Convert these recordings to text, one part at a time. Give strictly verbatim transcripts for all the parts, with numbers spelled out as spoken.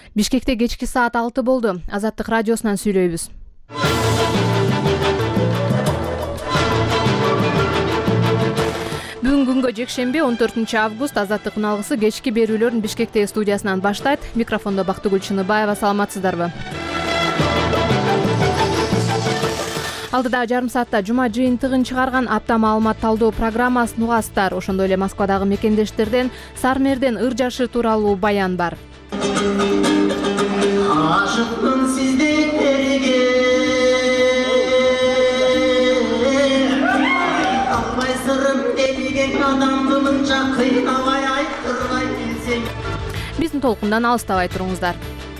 Бишкекте кечки саат алты болду. Азаттык радиосунан сүйлөйбүз. Бүгүн күнгө жекшемби он төртүнчү август Азаттыктын алгысы кечки берүүлөрүн Бишкектеги студиясынан баштайт. Микрофондо Бактыгүл Чыныбаева. Саламатсыздарбы? Алдыда жарым саатта жума жыйынтыгын чыгарган апта маалымат талдоо программасын угасыздар. Ошондой эле Москвадагы мекендештерден Сармерден ыр жашы тууралуу баян бар. Ашыкмын сиздерге, албай сырым делген адам кылынча кыйнабай айттырбай билсең. Биздин толкундан алыстабай туруңуздар.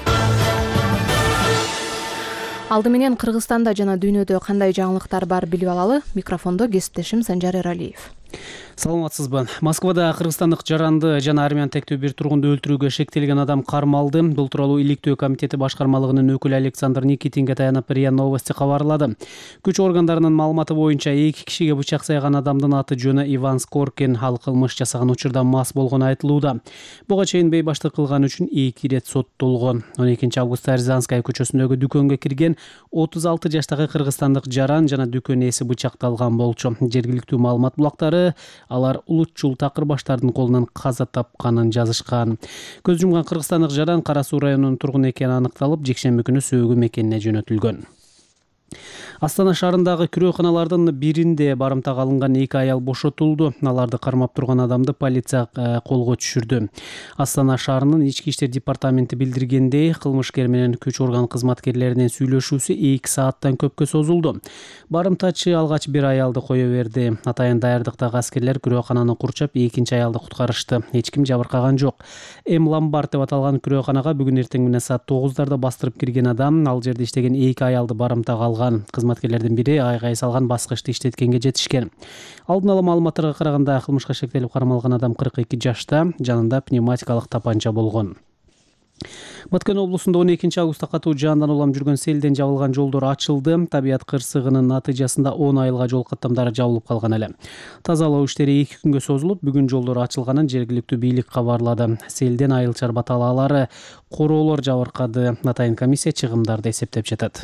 Алды менен Кыргызстанда жана дүйнөдө кандай жаңылыктар бар билип алалы. Микрофондо кесиптешим Санжар Эралиев. Саламатсызбы. Москвада кыргызстандык жаранды жана армян тектүү бир тургунду өлтүрүүгө шектелген адам кармалды. Бул тууралуу иликтөө комитети башкармалыгынын өкүлү Александр Никитинге таянып РИА Новости кабарлады. Күч органдарынын маалыматы боюнча эки кишиге бычак сайган адамдын аты жөнү Иван Скоркин. Ал кылмыш жасаган учурда мас болгону айтылууда. Буга чейин бейбаштык кылган үчүн эки ирет соттолгон. он экинчи августта Рязанская көчөсүндөгү дүкөнгө кирген отуз алты жаштагы кыргызстандык жаран жана дүкөн ээси бычакталган болчу. Жергиликтүү маалымат булактары алар улутчул такыр баштардын колунан каза тапканын жазышкан. Көз жумган кыргызстандык жаран Кара Суу районунун тургуну экени аныкталып, жекшемби күнү сөөгү мекенине жөнөтүлгөн. Астана шаарындагы күрөканалардын биринде барымтага алынган эки аял бошотулду. Аларды кармап турган адамды полиция колго түшүрдү. Астана шаарынын ички иштер департаменти билдиргендей, кылмышкер менен күч орган кызматкерлеринин сүйлөшүүсү эки сааттан көпкө созулду. Барымтачы алгач бир аялды кое берди. Атайын даярдыктагы аскерлер күрөкананы курчап, экинчи аялды куткарышты. Эч ким жабыркаган жок. Эм Ламбард деп аталган күрөканага бүгүн эртең менен саат тогуздарда бастырып кирген адам ал жерде иштеген эки аялды барымтага алган. Кызматкерлердин бири айгай салган баскычты иштеткенге жетишкен. Алдын ала маалыматтарга караганда кылмышка шектелип кармалган адам кырк эки жашта, жанында пневматикалык тапанча болгон. Баткен облусунда он экинчи августта катуу жаандан улам жүргөн селден жабылган жолдор ачылды. Табият кырсыгынын натыйжасында он айылга жол каттамдары жабылып калган эле. Тазалоо иштери эки күнгө созулуп, бүгүн жолдор ачылганын жергиликтүү бийлик кабарлады. Селден айыл-чар баталаалары, короолор жабыркады. Атайын комиссия чыгымдарды эсептеп жатат.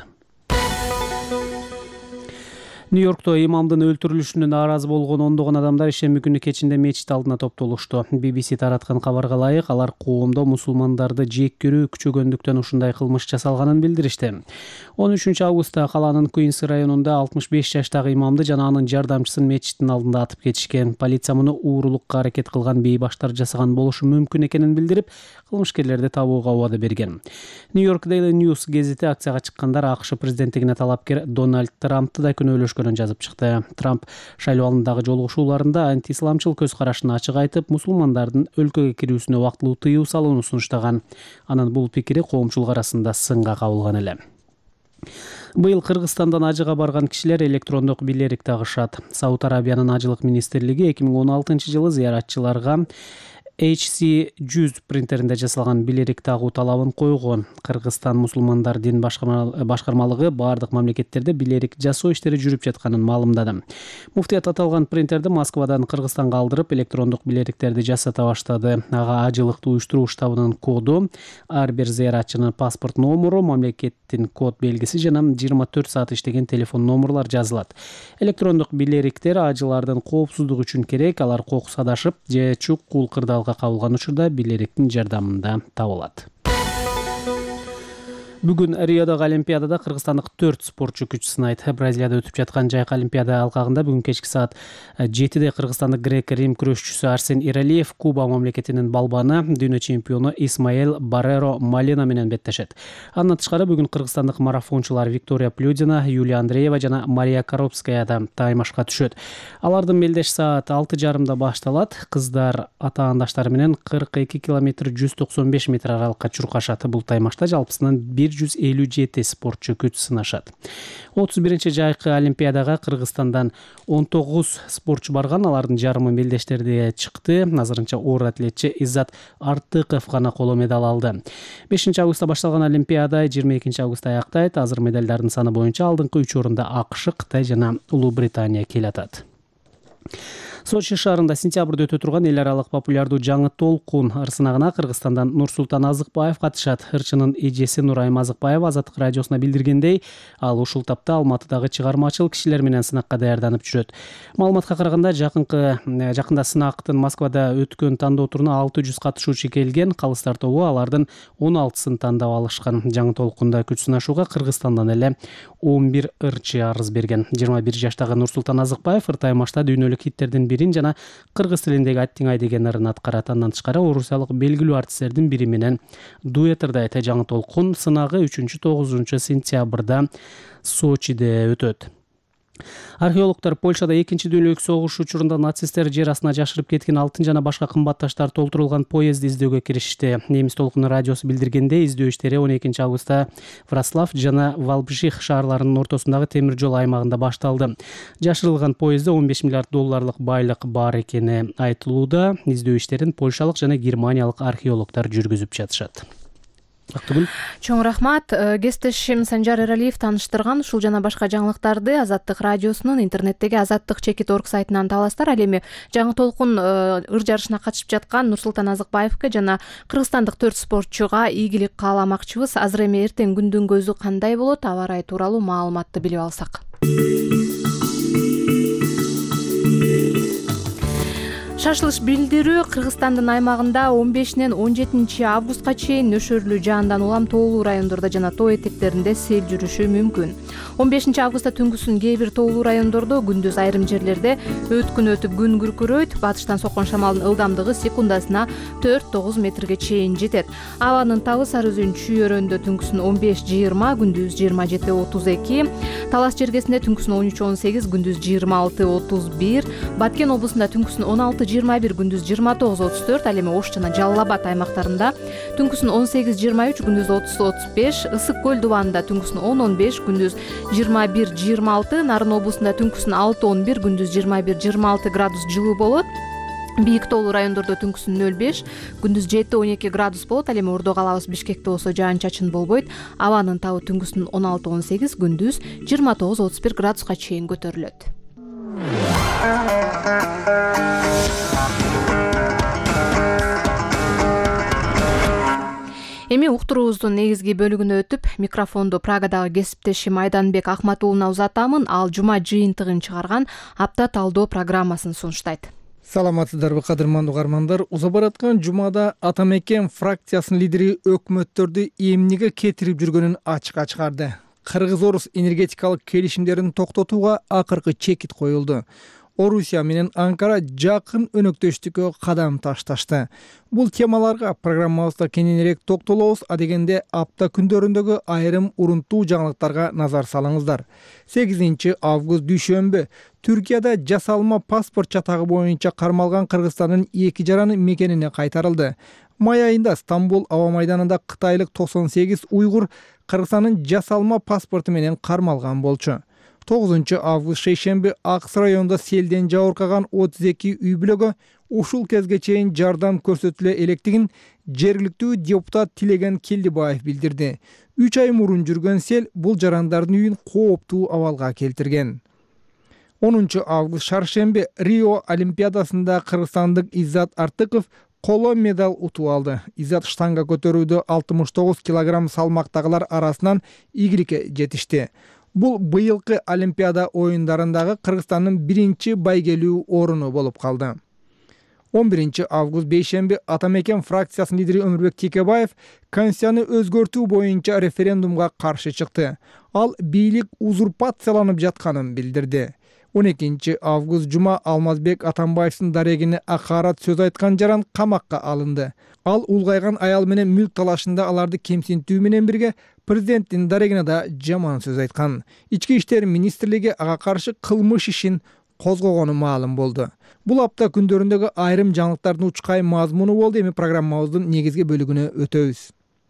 Нью-Йоркто имамдын өлтүрүлүшүнө нааразы болгон ондогон адамдар ишемби күнү кечинде мечит алдына топтолушту. би би си тараткан кабарга ылайык, алар коомдо мусулмандарды жек көрүү күчөгөндүктөн ушундай кылмыш жасалганын билдиришти. он үчүнчү августта калаанын Куинс районунда алтымыш беш жаштагы имамды жана анын жардамчысын мечиттин алдында атып кетишкен. Полиция муну уурулукка аракет кылган бейбаштар жасаган болушу мүмкүн экенин билдирип, кылмышкерлерди табууга убада берген. Нью-Йорк Daily News гезити акцияга чыккандар АКШ президенттигине талапкер Дональд Трампты да күнөөлөшкөнүн жазып чыкты. Трамп шайлоо алдындагы жолугушууларында антисламчыл көз карашын ачык айтып, мусулмандардын өлкөгө кирүүсүнө вактылуу тыюу салууну сунуштаган. Анын бул пикири коомчулук арасында сынга кабылган эле. Быйыл Кыргызстандан ажыга барган кишилер электрондук билерик тагышат. Сауд Арабиянын ажылык министрлиги эки миң он алтынчы жылы зыяратчыларга эйч си жүз принтеринде жасалган билерик тагуу талабын койгон. Кыргызстан мусулмандар дин башкармалыгы бардык мамлекеттерде билерик жасоо иштери жүрүп жатканын маалымдады. Муфтият аталган принтерди Москвадан Кыргызстанга алдырып, электрондук билериктерди жасата баштады. Ага ажылыкты уюштуруу штабынын коду, ар бир зыяратчынын паспорт номуру, мамлекеттин код белгиси жана жыйырма төрт саат иштеген телефон номурлар жазылат. Электрондук билериктер ажылардын коопсуздугу үчүн керек, алар кокус адашып же чук кул кырдаалга кабылган учурда билериктин жардамында табылат. Бүгүн Риодагы Олимпиадада кыргызстандык төрт спортчу күч сынайт. Бразилияда өтүп жаткан жайкы Олимпиада алкагында бүгүн кечки саат жетиде кыргызстандык грек-рим күрөшчүсү Арсен Иралиев Куба мамлекетинин балбаны, дүйнө чемпиону Исмаэл Барреро Малена менен беттешет. Андан тышкары бүгүн кыргызстандык марафончулар Виктория Плюдина, Юлия Андреева жана Мария Коробская да таймашка түшөт. Алардын мелдеш саат алты жарымда башталат. Кыздар ата-андаштары менен кырк эки километр жүз токсон беш метр аралыкка чуркашат. Бул таймашта жалпысынан бир жүз элүү жети спортчу күч сынашат. отуз биринчи жайкы Олимпиадага Кыргызстандан он тогуз спортчу барган, алардын жарымы мелдештерде чыкты. Азырынча оор атлетчи Иззат Артыков гана коло медаль алды. бешинчи августта башталган Олимпиада жыйырма экинчи августта аяктайт. Азыр медалдардын саны боюнча алдыңкы үч орунда АКШ, Кытай жана Улуу Британия келатат. Сочи шаарында сентябрда өтө турган эл аралык популярдуу жаңы толкун ырсынагына Кыргызстандан Нурсултан Азыкбаев катышат. Ырчынын эжеси Нурайым Азыкбаева Азаттык радиосуна билдиргендей, ал ушул тапта Алматыдагы чыгармачыл кишилер менен сынакка даярданып жүрөт. Маалыматка караганда, жакынкы жакында сынактын Москвада өткөн тандоо туруна алты жүз катышуучу келген. Калыстар тобу алардын он алтысын тандап алышкан. Жаңы толкунда күч сынашууга Кыргызстандан эле он бир ырчы арыз берген. жыйырма бир жаштагы Нурсултан Азыкбаев ыртай машта дүйнөлүк хиттердин бирин жана кыргыз тилиндеги Аттиң ай деген ырын аткарат. Андан тышкары орусиялык белгилүү артисттердин бири менен дуэт ырдайт. Жаңы толкун сынагы үчүнчү тогузунчу сентябрда Сочиде өтөт. Археологдор Польшада экинчи дүйнөлүк согуш учурунда нацисттер жер астына жашырып кеткен алтын жана башка кымбат таштар толтурулган поездди издөөгө киришти. Немис толкуну радиосу билдиргендей, издөө иштери он экинчи августта Вроцлав жана Валбжих шаарларынын ортосундагы темир жол аймагында башталды. Жашырылган поездде он беш миллиард долларлык байлык бар экени айтылууда. Издөө иштерин польшалык жана германиялык археологдор жүргүзүп жатышат. Чоң рахмат. Кесиптешим Санжар Эралиев тааныштырган ушул жана башка жаңылыктарды Азаттык радиосунун интернеттеги азаттык чекит орг сайтынан табасыздар. Ал эми жаңы толкун ыр жарышына катышып жаткан Нурсултан Азыкбаевке жана кыргызстандык төрт спортчуга ийгилик кааламакчыбыз. Азыр эми эртең күндүн көзү кандай болот, аба ырайы тууралуу маалыматты билип алсак. Шашылыш билдирүү Кыргызстандын аймагында он бешинен он жетинчи августка чейин нөшөрлүү жаандан улам тоолуу райондордо жана тоо этектеринде сел жүрүшү мүмкүн. он бешинчи августта түнкүсүн кээ бир тоолуу райондордо, күндүз айрым жерлерде өткүн өтүп күн күркүрөйт. Батыштан соккон шамалдын ылдамдыгы секундасына төрт тогуз метрге чейин жетет. Абанын табы Сары Өзөн чүйөрөндө түнкүсүн он беш жыйырма, күндүз жыйырма жети отуз эки, Талас жергесинде түнкүсүн он үч он сегиз, күндүз жыйырма алты отуз бир, Баткен облусунда түнкүсүн он алты жыйырма бир, күндүз жыйырма тогуз отуз төрт, ал эми Ош жана Жалал Абад аймактарында түнкүсүн он сегиз жыйырма үч, күндүз отуз отуз беш, Ысык көл дубанында түнкүсүн он он беш, күндүз жыйырма бир жыйырма алты, Нарын облусунда түнкүсүн алты он бир, күндүз жыйырма бир жыйырма алты градус жылуу болот. Бийик тоолуу райондордо түнкүсүн нөл беш, күндүз жети он эки градус болот. Ал эми Ордо калабыз Бишкекте болсо жаан чачын болбойт. Абанын табы түнкүсүн он алты он сегиз, күндүз жыйырма тогуз отуз бир градуска чейин көтөрүлөт. Эми уктуруубуздун негизги бөлүгүнө өтүп, микрофонду Прагадагы кесиптешим Айданбек Акматуулуна узатамын. Ал жума жыйынтыгын чыгарган апта талдоо программасын сунуштайт. Саламатсыздарбы, кадырман угармандар. Уза бараткан жумада Атамекен фракциясынын лидери өкмөттөрдү эмнеге кетирип жүргөнүн ачыкка чыгарды. Кыргыз-орус энергетикалык келишимдерин токтотууга акыркы чекит коюлду. Орусия менен Анкара жакын өнөктөштүккө кадам ташташты. Бул темаларга программабызда кененирээк токтолобуз, адегенде апта күндөрүндөгү айрым урунтуу жаңылыктарга назар салыңыздар. сегизинчи август дүйшөмбү Түркияда жасалма паспорт чатагы боюнча кармалган Кыргызстандын эки жараны мекенине кайтарылды. Май айында Стамбул аба майданында кытайлык токсон сегиз уйгур Кыргызстандын жасалма паспорту менен кармалган болчу. тогузунчу август шейшемби Акс районунда селден жабыркаган отуз эки үй бүлөгө ушул кезге чейин жардам көрсөтүлө электигин жергиликтүү депутат Тилеген Келдибаев билдирди. үч ай мурун жүргөн сел бул жарандардын үйүн кооптуу абалга келтирген. онунчу август шаршемби Рио Олимпиадасында кыргызстандык Иззат Артыков коло медаль утуп алды. Иззат штанга көтөрүүдө алтымыш тогуз килограмм салмактагылар арасынан ийгиликке жетишти. Бул быйылкы Олимпиада оюндарындагы Кыргызстандын биринчи байгелүү орunu болуп калды. он биринчи август бейшемби Атамекен фракциясынын лидери Өмүрбек Текебаев конституцияны өзгөртүү боюнча референдумга каршы чыкты. Ал бийлик узурпацияланып жатканын билдирди. он экинчи август жума Алмазбек Атамбаевдин дарегине акарат сөз айткан жаран камакка алынды. Ал улгайган аял менен мүлк талашында аларды кемсинтүү менен бирге президенттин дарегине да жаман сөз айткан. Ички иштер министрлиги ага каршы кылмыш ишин козгогону маалым болду. Бул апта күндөрүндөгү айрым жаңылыктардын учкай мазмуну болду. Эми программабыздын негизги бөлүгүнө өтөбүз.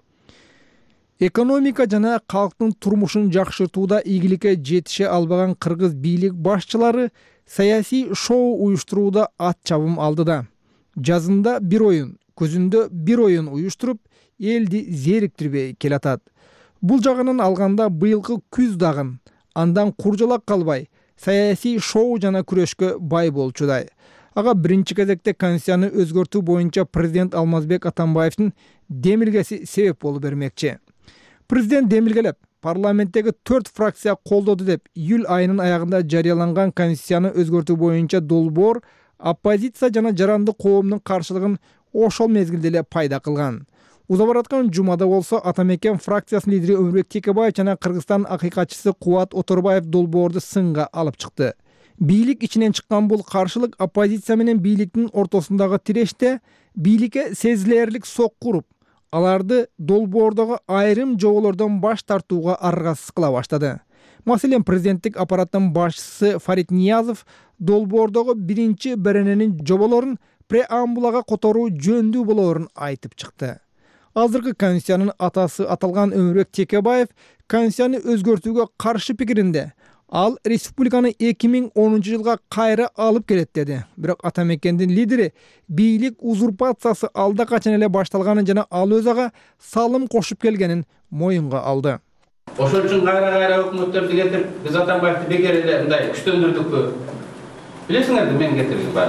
Экономика жана калктын турмушун жакшыртууда ийгиликке жетише албаган кыргыз бийлик башчылары саясий шоу уюштурууда ат чабым алды да. Жазында бир оюн, көзүндө бир оюн уюштуруп, элди зериктирбей келатат. Бул жагынан алганда быйылкы күз дагын андан куржалак калбай саясий шоу жана күрөшкө бай болчудай. Ага биринчи кезекте конституцияны өзгөртүү боюнча президент Алмазбек Атамбаевдин демилгеси себеп болуп бермекчи. Президент демилгелеп, парламенттеги төрт фракция колдоду деп июль айынын аягында жарыяланган конституцияны өзгөртүү боюнча долбоор оппозиция жана жаранды коомдун каршылыгын ошол мезгилде эле пайда кылган. Уза бараткан жумада болсо Атамекен фракциясынын лидери Өмүрбек Текебаев жана Кыргызстан акыйкатчысы Кубат Оторбаев долбоорду сынга алып чыкты. Бийлик ичинен чыккан бул каршылык оппозиция менен бийликтин ортосундагы тиреште бийликке сезилерлик сокку уруп, аларды долбоордогу айрым жоболордон баш тартууга аргасыз кыла баштады. Маселен, президенттик аппараттын башчысы Фарид Ниязов долбоордогу биринчи берененин жоболорун преамбулага которуу жөндүү болоорун айтып чыкты. Азыркы конституциянын атасы аталган Өмүрбек Текебаев конституцияны өзгөртүүгө каршы пикиринде. Ал республиканы эки миң онунчу жылга кайра алып келет деди. Бирок Атамекендин лидери бийлик узурпациясы алда качан эле башталганын жана ал өз ага салым кошуп келгенин моюнга алды. Ошол үчүн кайра-кайра өкмөттөрдү кетирип, биз Атамбаевди бекер эле мындай күчтөндүрдүкпү? Билесиңерби мен кетирген бар.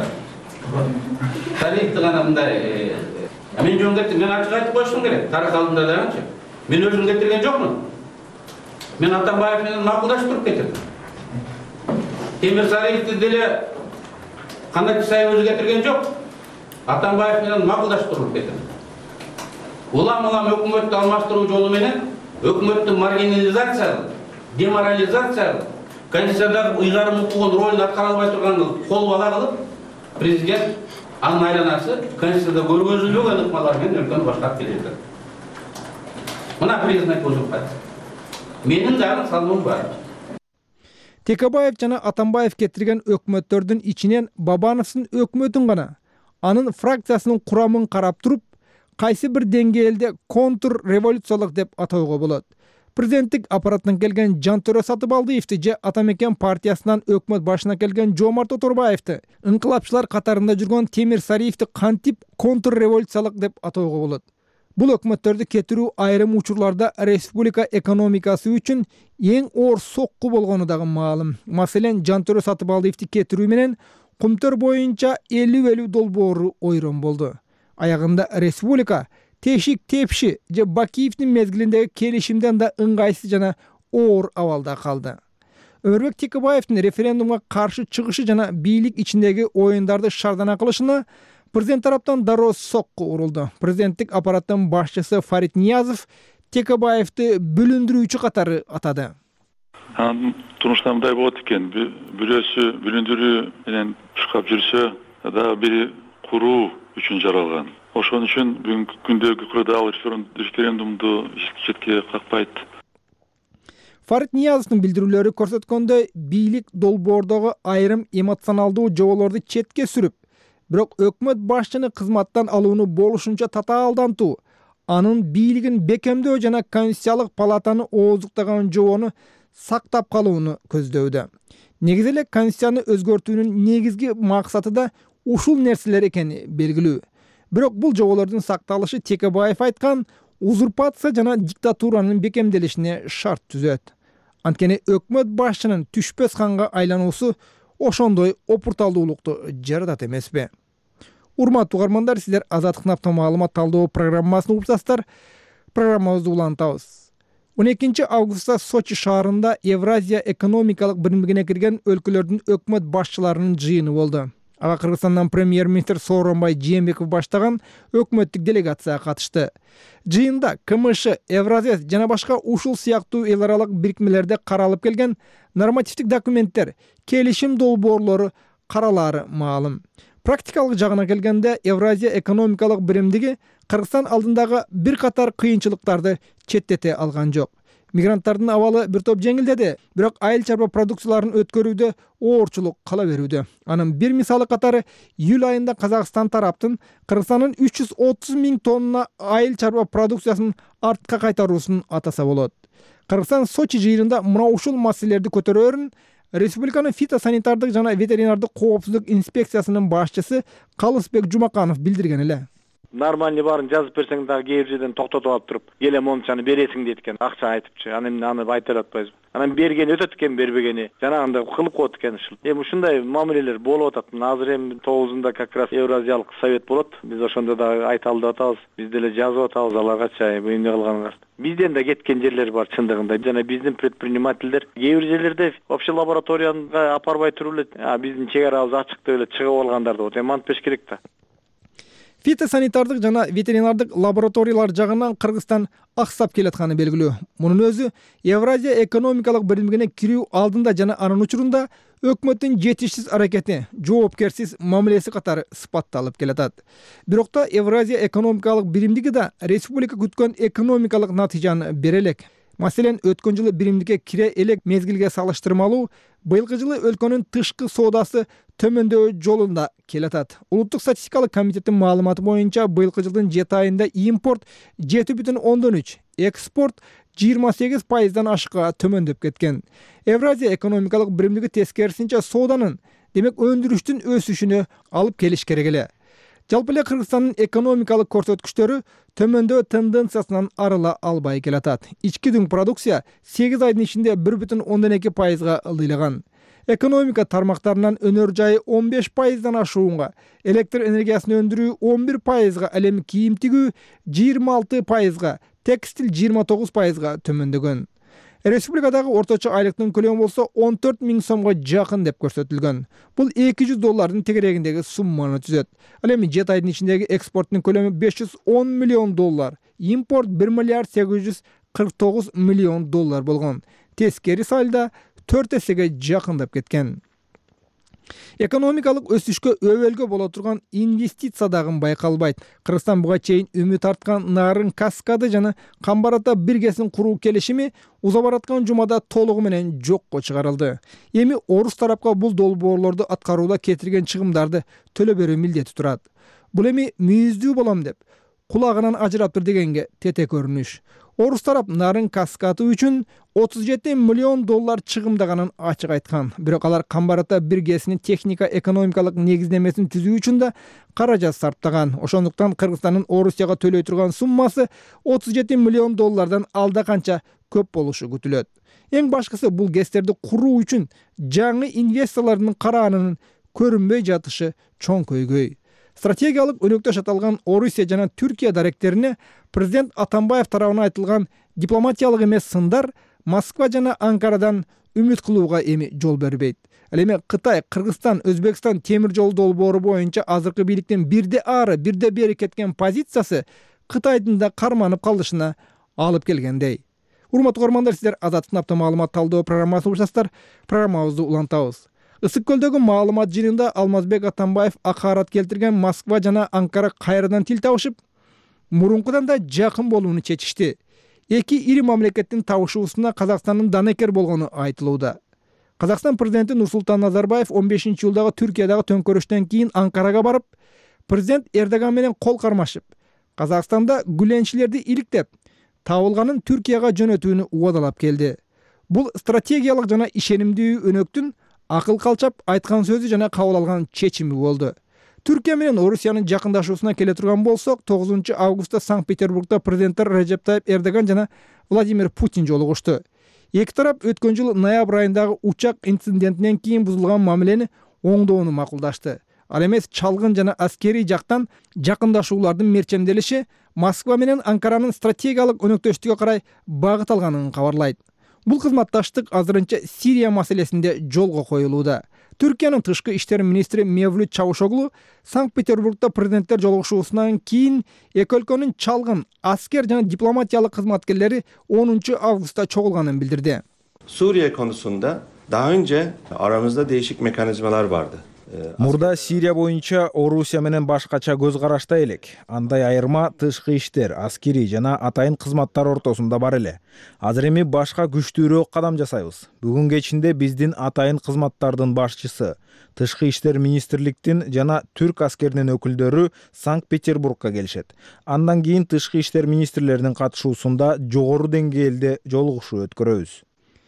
Тарихты гана мындай мен жөн кетти, мен ачык айтып коюшум керек. Тарих алдында дагычы. Мен өзүм кетирген жокмун. Мен Атамбаев менен макулдаштырып кетирдим. Темир Сариевди деле Канат Исаев өзү кетирген жок. Атамбаев менен макулдаштырып кетирдим. Улам-улам өкмөттү алмаштыруу жолу менен өкмөттү маргинализациялап, деморализациялап, конституциядагы ыйгарым укугун ролун аткара албай турганын кол бала кылып, президент анын айланасы конституцияда көргөзүлбөгөн ыкмалар менен өлкөнү баштап келет. Мына признак узурпация. Менин дагы салымым бар. Текебаев жана Атамбаев кетирген өкмөттөрдүн ичинен Бабановдун өкмөтүн гана, анын фракциясынын курамын карап туруп, кайсы бир деңгээлде контр революциялык деп атоого болот. Президенттик аппараттан келген Жантөрө Сатыбалдиевди же Атамекен партиясынан өкмөт башына келген Жомарт Оторбаевди, ыңкылапчылар катарында жүргөн Темир Сариевди кантип контр революциялык деп атоого болот. Бул өкмөттөрдү кетирүү айрым учурларда республика экономикасы үчүн эң оор сокку болгону дагы маалым. Маселен, Жантөрө Сатыбалдиевди кетирүү менен Кумтөр боюнча элүү элүү долбоору ойрон болду. Аягында республика тешик тепши же Бакиевдин мезгилиндеги келишимден да ыңгайсыз жана оор абалда калды. Өмүрбек Текебаевдин референдумга каршы чыгышы жана бийлик ичиндеги оюндарды шардана кылышына президент тараптан дароо сокку урулду. Президенттик аппараттын башчысы Фарид Ниязов Текебаевди бүлүндүрүүчү катары атады. Анын турмушта мындай болот экен, бирөөсү бүлүндүрүү менен чуркап жүрсө, дагы бири куруу үчүн жаралган. Ошон үчүн бүгүнкү күндөгү курда референдумду четке какпайт. Фарид Ниязовдун билдирүүлөрү көрсөткөндөй, бийлик долбоордогу айрым эмоционалдуу жоболорду четке сүрүп, бирок өкмөт башчыны кызматтан алууну болушунча татаалдантуу, анын бийлигин бекемдөө жана конституциялык палатаны ооздуктаган жобону сактап калууну көздөүүдө. Негизи эле конституцияны өзгөртүүнүн негизги максаты да ушул нерселер экени белгилүү. Бирок бул жоболордун сакталышы Текебаев айткан узурпация жана диктатуранын бекемделишине шарт түзөт. Анткени өкмөт башчынын түшпөс ханга айлануусу ошондой опурталдуулукту жаратат эмеспи? Урматтуу угармандар, сиздер Азаттыктын апта маалымат талдоо программасын угуп программабызды улантабыз. он экинчи августта Сочи шаарында Евразия экономикалык биримдигине кирген өлкөлөрдүн өкмөт башчыларынын жыйыны болду. Ага Кыргызстандан премьер-министр Сооронбай Жээнбеков баштаган өкмөттүк делегация катышты. Жыйында КМШ, Евразия жана башка ушул сыяктуу эл аралык бирикмелерде каралып келген нормативдик документтер, келишим долбоорлору каралаары маалым. Практикалык жагына келгенде Евразия экономикалык биримдиги Кыргызстан алдындагы бир катар кыйынчылыктарды четтете алган жок. Мигранттардын абалы бир топ жеңилдеди, бирок айыл чарба продукцияларын өткөрүүдө оорчулук кала берүүдө. Анын бир мисалы катары июль айында Казакстан тараптын Кыргызстандын үч жүз отуз миң тонна айыл чарба продукциясын артка кайтаруусун атаса болот. Кыргызстан Сочи жыйынында мына ушул маселелерди көтөрөөрүн республиканын фитосанитардык жана ветеринардык коопсуздук инспекциясынын башчысы Калысбек Жумаканов билдирген эле. Нормальный барын жазып берсең дагы кээ бир жерден токтотуп алып туруп, келе мончаны бересиң дейт экен, акча айтыпчы. Аны эмне аны айта алатпайбыз. Анан бергени өтөт экен, бербегени жанагындай кылып коет экен ушул. Эми ушундай мамилелер болуп атат. Азыр эми тогузунда как раз Евразиялык совет болот. Биз ошондо дагы айталы деп атабыз. Биз деле жазып атабыз аларга чай эмне кылганыңар. Бизден да кеткен жерлер бар чындыгында. Жана биздин предпринимательдер кээ бир жерлерде общий лабораторияга апарбай туруп эле, а биздин чек арабыз ачык деп эле чыгып алгандар да болот. Эми антпеш керек да. Фитосанитардык жана ветеринардык лабораториялар жагынан Кыргызстан аксап келатканы белгилүү. Мунун өзү Евразия экономикалык биримдигине кирүү алдында жана анын учурунда өкмөттүн жетишсиз аракети, жоопкерсиз мамилеси катары сыпатталып келатат. Бирок да Евразия экономикалык биримдиги да республика күткөн экономикалык натыйжаны бере элек. Маселен, өткөн жылы биримдикке кире элек мезгилге салыштырмалуу быйылкы жылы өлкөнүн тышкы соодасы төмөндөө жолунда келатат. Улуттук статистикалык комитеттин маалыматы боюнча быйылкы жылдын жети айында импорт жети бүтүн ондон үч, экспорт жыйырма сегиз пайыздан ашыкка төмөндөп кеткен. Евразия экономикалык биримдиги тескерисинче сооданын, демек өндүрүштүн өсүшүнө алып келиш керек эле. Жалпы эле Кыргызстандын экономикалык көрсөткүчтөрү төмөндөө тенденциясынан арыла албай келатат. Ички дүң продукция сегиз айдын ичинде бир бүтүн ондон эки пайызга ылдыйлаган. Экономика тармактарынан өнөр жайы он беш пайыздан ашуунга, электр энергиясын өндүрүү он бир пайызга, ал эми кийим тигүү жыйырма алты пайызга, текстиль жыйырма тогуз пайызга төмөндөгөн. Республикадагы орточо айлыктын көлөмү болсо он төрт миң сомго жакын деп көрсөтүлгөн. Бул эки жүз доллардын тегерегиндеги сумманы түзөт. Ал эми жети айдын ичиндеги экспорттун көлөмү беш жүз он миллион доллар, импорт бир миллиард сегиз жүз кырк тогуз миллион доллар болгон. Тескери салда төрт эсеге жакындап кеткен. Экономикалык өсүшкө өбөлгө боло турган инвестиция дагы байкалбайт. Кыргызстан буга чейин үмүт арткан нарын каскады жана Камбарата биргесин куруу келишими уза бараткан жумада толугу менен жокко чыгарылды. Эми орус тарапка бул долбоорлорду аткарууда кетирген чыгымдарды төлөп берүү милдети турат. Бул эми мүйүздүү болом деп кулагынан ажыратып дегенге тете көрүнүш. Орус тарап нарын каскаты үчүн отуз жети миллион доллар чыгымдаганын ачык айткан. Бирок алар Камбарата биргесинин техника экономикалык негиздемесин түзүү үчүн да каражат сарптаган. Ошондуктан Кыргызстандын Орусияга төлөй турган суммасы отуз жети миллион доллардан алда канча көп болушу күтүлөт. Эң башкысы бул гэстерди куруу үчүн жаңы инвесторлордун караанынын көрүнбөй жатышы чоң көйгөй. Стратегиялык өнөктөш аталган Орусия жана Түркия даректерине президент Атамбаев тарабынан айтылган дипломатиялык эмес сындар Москва жана Анкарадан үмүт кылууга эми жол бербейт. Ал эми Кытай, Кыргызстан, Өзбекстан темир жол долбоору боюнча азыркы бийликтин бирде ары, бирде бери кеткен позициясы Кытайдын да карманып калышына алып келгендей. Урматтуу көрөрмандар, сиздер Азаттык апта маалымат талдоо программасын угушасыздар. Программабызды улантабыз. Ысык көлдөгү маалымат жыйынында Алмазбек Атамбаев акарат келтирген Москва жана Анкара кайрадан тил табышып, мурункудан да жакын болууну чечишти. Эки ири мамлекеттин табышуусуна Казакстандын данекер болгону айтылууда. Казакстан президенти Нурсултан Назарбаев он бешинчи жылдагы Түркиядагы төңкөрүштөн кийин Анкарага барып, президент Эрдоган менен кол кармашып, Казакстанда гүленчилерди иликтеп, табылганын Түркияга жөнөтүүнү убадалап келди. Бул стратегиялык жана ишенимдүү өнөктүн акыл калчап айткан сөзү жана кабыл алган чечими болду. Түркия менен Орусиянын жакындашуусуна келе турган болсок, тогузунчу августта Санкт-Петербургда президенттер Режеп Тайип Эрдоган жана Владимир Путин жолугушту. Эки тарап өткөн жылы ноябрь айындагы учак инцидентинен кийин бузулган мамилени оңдоону макулдашты. Ал эмес чалгын жана аскерий жактан жакындашуулардын мерчемделиши Москва менен Анкаранын стратегиялык өнөктөштүгү карай багыт алганын кабарлайт. Бул кызматташтык азырынча Сирия маселесинде жолго коюлууда. Түркиянын тышкы иштер министри Мевлют Чавушоглу Санкт-Петербургда президенттер жолугушуусунан кийин эки өлкөнүн чалгын аскер жана дипломатиялык кызматкерлери онунчу августта чогулганын билдирди. Suriye konusunda daha önce aramızda değişik mekanizmalar vardı. Мурда Сирия боюнча Орусия менен башкача көз карашта элек. Андай айырма тышкы иштер, аскери жана атайын кызматтар ортосунда бар эле. Азыр эми башка күчтүүрөөк кадам жасайбыз. Бүгүнгө чейин биздин атайын кызматтардын башчысы, тышкы иштер министрликтин жана түрк аскеринин өкүлдөрү Санкт-Петербургка келишет. Андан кийин тышкы иштер министрлеринин катышуусунда жогору деңгээлде жолугушуу өткөрөбүз.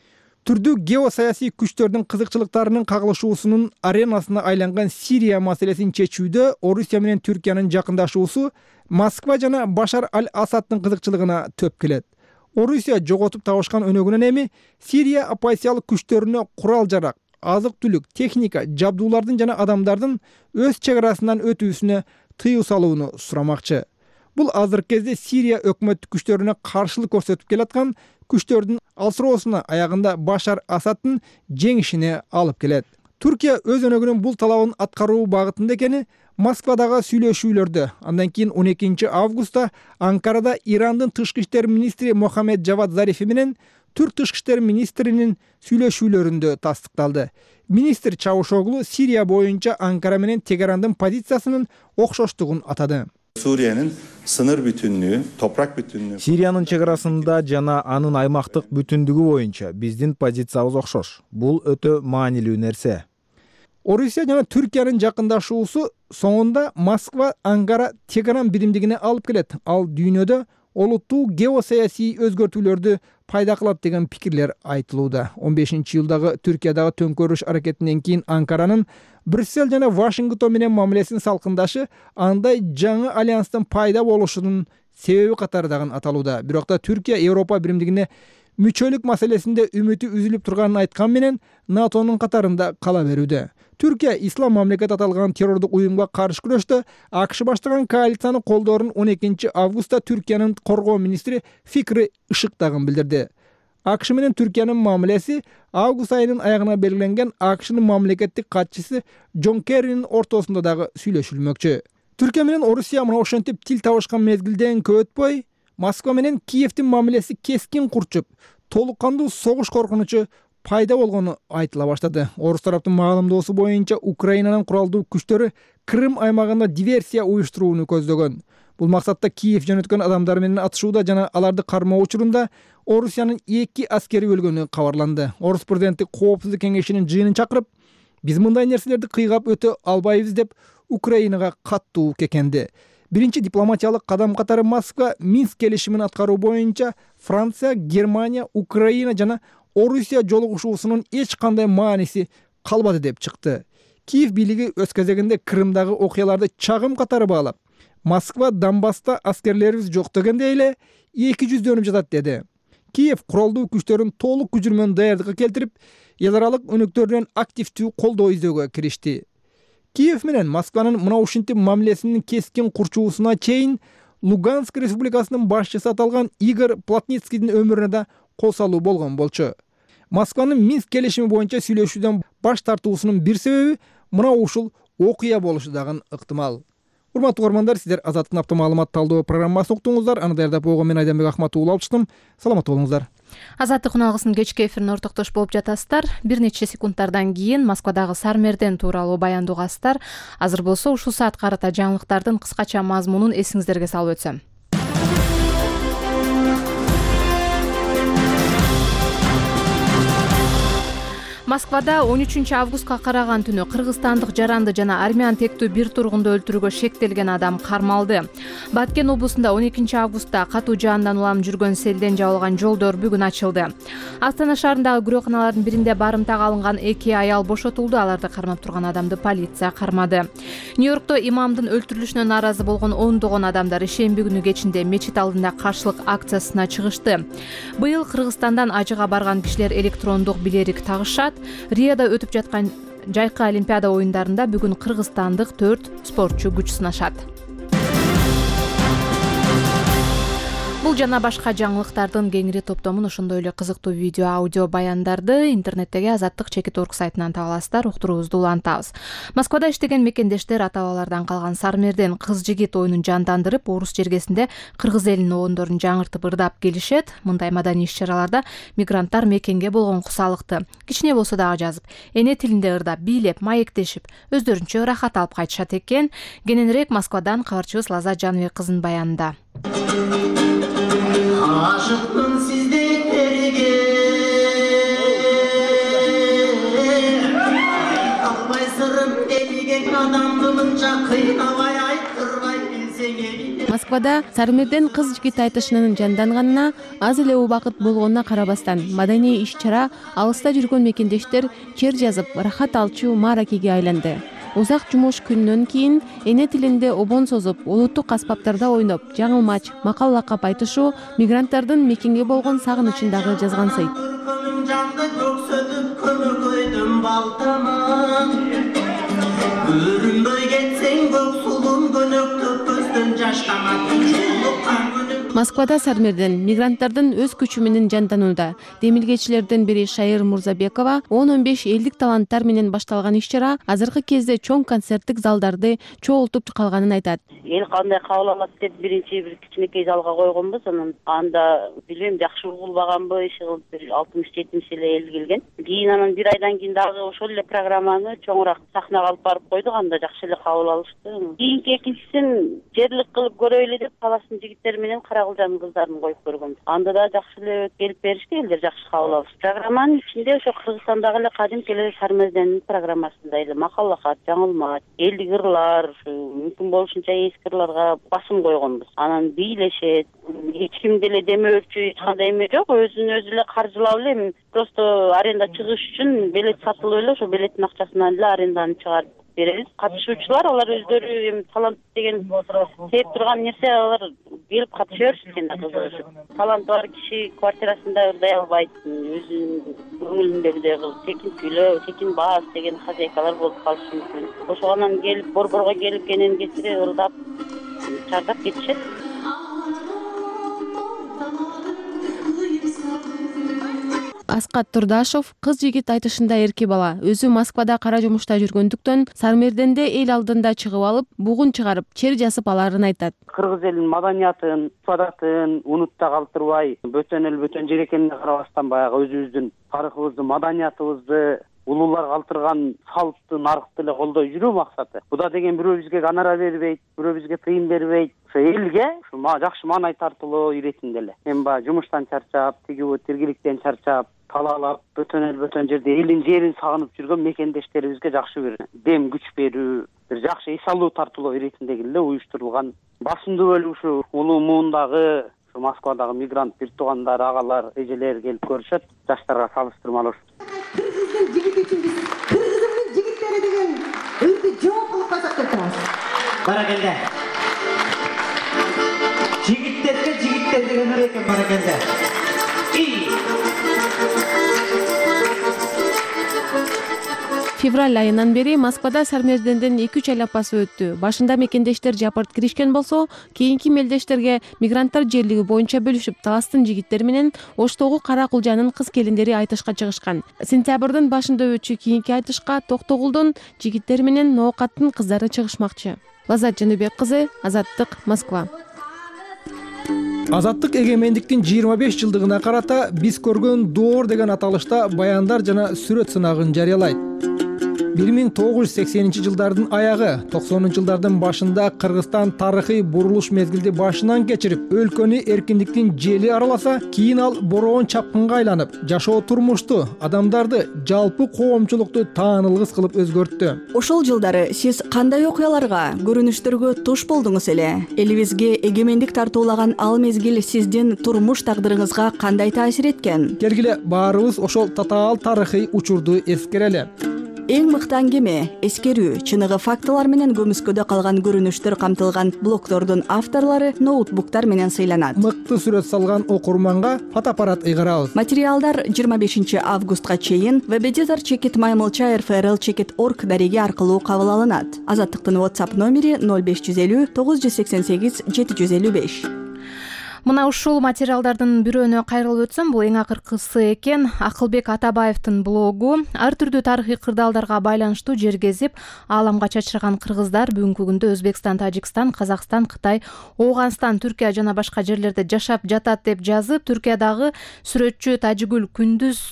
түрдүү геосаясий күчтөрдүн кызыкчылыктарынын кагылышуусунун аренасына айланган Сирия маселесин чечүүдө Орусия менен Түркиянын жакындашуусу Москва жана Башар аль-Асаддын кызыкчылыгына төп келет. Орусия жоготуп табышкан өнөгүнөн эми Сирия оппозициялык күчтөрүнө курал-жарак, азык-түлүк, техника, жабдуулардын жана адамдардын өз чек арасынан өтүүсүнө тыюу салууну сурамакчы. Бул азыркы кезде Сирия өкмөттүк күчтөрүнө каршылык көрсөтүп келаткан күчтөрдүн алсыроосуна аягында Башар Асаддын жеңишине алып келет. Түркия өз өнөгүнүн бул талабын аткаруу багытында экени Москвадагы сүйлөшүүлөрдө, андан кийин он экинчи августта Анкарада Ирандын тышкы иштер министри Мохаммед Жавад Зарифи менен Түрк тышкы иштер министринин сүйлөшүүлөрүндө тастыкталды. Министр Чавушоглу Сирия боюнча Анкара менен Тегерандын позициясынын окшоштугун атады. Suriye'nin sınır bütünlüğü, toprak bütünlüğü. Сириянын чек арасында жана анын аймактык бүтүндүгү боюнча биздин позициябыз окшош. Бул өтө маанилүү нерсе. Орусия жана Түркиянын жакындашуусу соңунда Москва Анкара Тегеран биримдигине алып келет. Ал дүйнөдө олуттуу геосаясий өзгөртүүлөрдү пайда кылат деген пикирлер айтылууда. он бешинчи жылдагы Түркиядагы төңкөрүш аракетинен кийин Анкаранын Брюссель жана Вашингтон менен мамилесин салкындашы андай жаңы альянстын пайда болушунун себеби катарындагы аталууда. Бирок да Түркия Европа биримдигине мүчөлүк маселесинде үмүтү үзүлүп турганын айткан менен НАТОнун катарында кала берүүдө. Түркия ислам мамлекет аталган террордук уюмга каршы күрөштө АКШ баштаган коалицияны колдоорун он экинчи августта Түркиянын коргоо министри Фикри Ишик дагы билдирди. АКШ менен Түркиянын мамилеси август айынын аягына белгиленген АКШнын мамлекеттик катчысы Джон Керринин ортосунда дагы сүйлөшүлмөкчү. Түркия менен Орусия мына ошентип тил табышкан мезгилден көп өтпөй Москва менен Киевдин мамилеси кескин курчуп, толук кандуу согуш коркунучу пайда болгону айтыла баштады. Орус тараптын маалымдоосу боюнча Украинанын куралдуу күчтөрү Крым аймагында диверсия уюштурууну көздөгөн. Бул максатта Киев жөнөткөн адамдар менен атышууда жана аларды кармоо учурунда Орусиянын эки аскери өлгөнү кабарланды. Орус президенти Коопсуздук кеңешинин жыйынын чакырып, биз мындай нерселерди кыйгап өтө албайбыз деп Украинага каттуу кекенди. Биринчи дипломатиялык кадам катары Москва Минск келишимин аткаруу боюнча Франция, Германия, Украина жана Орусия жолугушуусунун эч кандай мааниси калбады деп чыкты. Киев бийлиги өз кезегинде Крымдагы окуяларды чагым катары баалап, Москва Донбасста аскерлерибиз жок дегенде эле эки жүздөнүп жатат деди. Киев куралдуу күчтөрүн толук күчүрмөн даярдыкка келтирип, эл аралык өнөктөрдөн активдүү колдоо издөөгө киришти. Киев менен Москванын мына ушинтип мамилесинин кескин курчуусуна чейин Луганск республикасынын башчысы аталган Игорь Плотницкийдин өмүрүнө да кол салуу болгон болчу. Москванын Минск келишими боюнча сүйлөшүүдөн баш тартуусунун бир себеби мына ушул окуя болушу дагы ыктымал. Урматтуу угармандар, сиздер Азаттык автомаалымат талдоо программасын уктуңуздар. Аны даярдап койгон мен Айданбек Ахматуулла алчтым. Саламат болуңуздар. Азаттык уналгысынын кечки эфирине ортоктош болуп жатасыздар. Бир нече секундтардан кийин Москвадагы Сармерден тууралуу баяндоо угасыздар. Азыр болсо ушул саат карата жаңылыктардын кыскача мазмунун эсиңиздерге салып өтсөм. Москвада он үчүнчү августка караган түнү кыргызстандык жаранды жана армян тектүү бир тургунду өлтүрүүгө шектелген адам кармалды. Баткен облусунда он экинчи августта катуу жаандан улам жүргөн селден жабылган жолдор бүгүн ачылды. Астана шаарындагы күрөканалардын биринде барымтага алынган эки аял бошотулду. Аларды кармап турган адамды полиция кармады. Нью-Йоркто имамдын өлтүрүлүшүнө нааразы болгон ондогон адамдар ишемби күнү кечинде мечит алдында каршылык акциясына чыгышты. Быйыл Кыргызстандан ажыга барган кишилер электрондук билерик тагышат. Риода өтүп жаткан жайкы Олимпиада оюндарында бүгүн кыргызстандык төрт спортчу күч сынашат. Бул жана башка жаңылыктардын кеңири топтомун ошондой эле кызыктуу видео, аудио баяндарды интернеттеги Азаттык чекит орг сайтынан таба аласыздар. Уктуруубузду улантабыз. Москвада иштеген мекендештер ата-бабалардан калган Сармерден кыз-жигит оюнун жандандырып, орус жергесинде кыргыз элинин оондорун жаңыртып ырдап келишет. Мындай маданий иш-чараларда мигранттар мекенге болгон кусалыкты кичине болсо дагы жазып, эне тилинде ырдап, бийлеп, маектешип, өздөрүнчө рахат алып кайтышат экен. Кененирээк Москвадан кабарчыбыз Лаза Жаныбек кызынын баянында. Aşıkım sizliklerge Akbay sırrım deligen adam kılınca kıynavay aytırmay bilsen elinde Москвада Сармерден кыз жигит айтышынын жанданганына аз эле убакыт болгонуна карабастан маданий иш-чара алыста жүргөн мекендештер чер жазып рахат алчу мааракеге айланды. Узак жумуш күнүнөн кийин эне тилинде обон созуп, улуттук аспаптарда ойноп, жаңылмач, макал лакап айтышуу мигранттардын мекенге болгон сагынычын дагы жазгансыйт. Москвада Сармерден мигранттардын өз күчү менен жанданууда. Демилгечилердин бири Шайыр Мурзабекова он он беш элдик таланттар менен башталган иш-чара азыркы кезде чоң концерттик залдарды чогултуп калганын айтат. Эл кандай кабыл алат деп биринчи бир кичинекей залга койгонбуз. Анан анда билем жакшы угулбаганбы, иши бир алтымыш жетимиш эле эл келген. Кийин анан бир айдан кийин дагы ошол эле программаны чоңураак сахнага алып барып койдук. Анда жакшы эле кабыл алышты. Кийинки экинчисин жерлик кылып көрөйлү деп Таластын жигиттери менен Карагылжанын кыздарын коюп көргөнбүз. Анда да жакшы эле келип беришти, элдер жакшы кабыл алышты. Программанын ичинде ошо Кыргызстандагы эле кадимки эле Сармерденин программасында эле макал лакат, жаңылмач, элдик ырлар, мүмкүн болушунча эски ырларга басым койгонбуз. Анан бийлешет, эч ким деле демөөрчү эч кандай эме жок, өзүн өзү эле каржылап эле просто аренда чыгыш үчүн билет сатылып эле ошо билеттин акчасынан эле аренданы чыгарып беребиз. Катышуучулар алар өздөрү эми талант деген сээп турган нерсе, алар келип катыша беришкен да кызыгышып. Таланты бар киши квартирасында ырдай албайт, өзүнүн көңүлүндөгүдөй кылып текин күйлөө, текин баас деген хозяйкалар болуп калышы мүмкүн. Ошондон келип борборго келип кенен кесири ырдап чардап кетишет. Аскат Турдашов кыз жигит айтышында эрке бала, өзү Москвада кара жумушта жүргөндүктөн Сармерденде эл алдында чыгып алып, бугун чыгарып, чер жазып аларын айтат. Кыргыз элинин маданиятын, адатын унутта калтырбай, бөтөн эл бөтөн жер экенине карабастан баягы өзүбүздүн тарыхыбызды, маданиятыбызды улуулар калтырган салтты, нарыкты эле колдой жүрүү максаты. Буда деген бирөө бизге гонорар бербейт, бирөө бизге тыйын бербейт. Ошо элге жакшы маанай тартылуу иретинде эле. Эми баягы жумуштан чарчап, тигиби тиргиликтен чарчап, талаалап, бөтөн эл бөтөн жерде элин жерин сагынып жүргөн мекендештерибизге жакшы бир дем күч берүү, бир жакшы эс алуу тартылуу иретиндеги эле уюштурулган басымдуу бөлүк ушу улуу муундагы, ушу Москвадагы мигрант бир туугандар, агалар, эжелер келип көрүшөт, жаштарга салыштырмалуу. Кыргыздын жигити үчүн биз Кыргыздын жигиттери деген ырды жооп кылып казак деп турабыз. Баракелде. Жигиттерге жигиттер деген ыр экен, баракелде. Февраль айынан бери Москвада Сармерденден эки үч айлапасы өттү. Башында мекендештер жапырт киришкен болсо, кийинки мелдештерге мигранттар жерлиги боюнча бөлүшүп, Таластын жигиттери менен Оштогу Каракылжанын кыз келиндери айтышка чыгышкан. Сентябрдын башында өтчү кийинки айтышка Токтогулдун жигиттери менен Ноокаттын кыздары чыгышмакчы. Лазат Жаныбек кызы, Азаттык, Москва. Азаттык эгемендиктин жыйырма беш жылдыгына карата биз көргөн доор деген аталышта баяндар жана сүрөт сынагын жарыялайт. бир миң тогуз жүз сексенинчи жылдардын аягы, токсонунчу жылдардын башында Кыргызстан тарыхый бурулуш мезгилди башынан кечирип, өлкөнү эркиндиктин жели араласа, кийин ал бороон чапкынга айланып, жашоо турмушту, адамдарды, жалпы коомчулукту таанылгыс кылып өзгөрттү. Ошол жылдары сиз кандай окуяларга, көрүнүштөргө туш болдуңуз эле? Элибизге эгемендик тартуулаган ал мезгил сиздин турмуш тагдырыңызга кандай таасир эткен? Келгиле баарыбыз ошол татаал тарыхый учурду эскерели. Эң мыкты аңгеме, эскерүү, чыныгы фактылар менен көмүскөдө калган көрүнүштөр камтылган блогдордун авторлору ноутбуктар менен сыйланат. Мыкты сүрөт салган окурманга фотоаппарат ыйгарабыз. Материалдар жыйырма бешинчи августка чейин веб-эдитор чекит маймылча эр эф эр эл чекит точка орг дареги аркылуу кабыл алынат. Азаттыктын WhatsApp номери ноль беш жүз элүү тогуз жүз сексен сегиз жети жүз элүү беш. Мына ушул материалдардын бирөөнө кайрылып өтсөм, бул эң акыркысы экен. Акылбек Атабаевдин блогу. Ар түрдүү тарыхый кырдаалдарга байланыштуу жер кезип, ааламга чачырган кыргыздар бүгүнкү күндө Өзбекстан, Тажикстан, Казакстан, Кытай, Ооганстан, Түркия жана башка жерлерде жашап жатат деп жазып, Түркиядагы сүрөтчү Тажигүл күндүз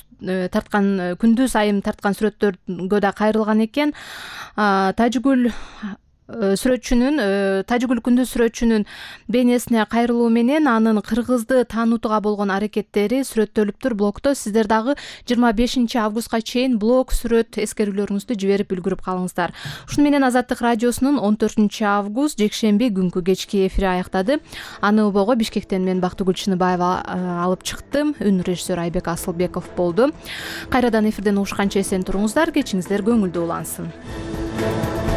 тарткан күндүз айым тарткан сүрөттөргө да кайрылган экен. Тажигүл сүрөтчүнүн Тажик өлкөндө сүрөтчүнүн бейнесине кайрылуу менен анын кыргызды таанутууга болгон аракеттери сүрөттөлүптүр блогдо. Сиздер дагы жыйырма бешинчи августка чейин блог, сүрөт эскерүүлөрүңүздү жиберип үлгүрүп калыңыздар. Ушуну менен Азаттык радиосунун он төртүнчү август жекшемби күнкү кечки эфири аяктады. Аны убого Бишкектен мен Бактыгүл Чыныбаева алып чыктым. Үн режиссер Айбек Асылбеков болду. Кайрадан эфирден угушканча эсен туруңуздар, кечиңиздер көңүлдүү улансын.